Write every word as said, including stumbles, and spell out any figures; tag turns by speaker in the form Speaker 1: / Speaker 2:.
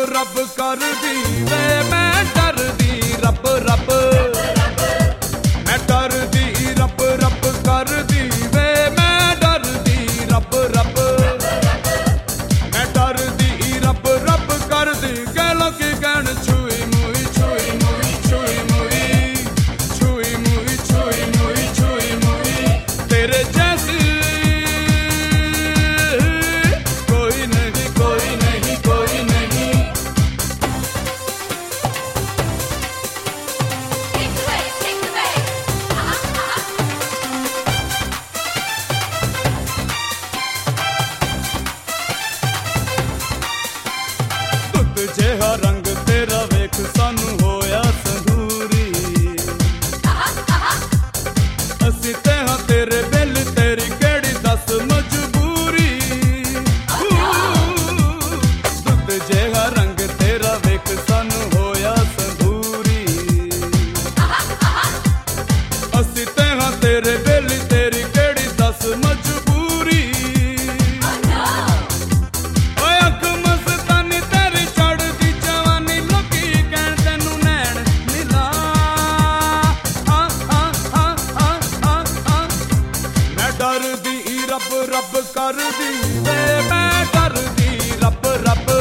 Speaker 1: रब कर दी वे मैं डर दी रब रब मैं डर दी रब रब कर दी वे मैं डर दी रब रब मैं डर दी रब रब कर दी गलों की गण छुई मुई छुई मुई छुई मुई छुई मुई छुई मुई छुई मुई तेरे जैसी कोई नहीं कोई नहीं कोई नहीं जिहा रंग तेरा वेख सानू होया संदूरी असी ते हाँ तेरे बिल तेरी केड़ी दस मजबूरी दुध जिहा रंग तेरा वेख सानू होया संदूरी असी ते हाँ तेरे बिल तेरी केड़ी दस मजबूरी रब रब कर दी वे मैं डर दी रब रब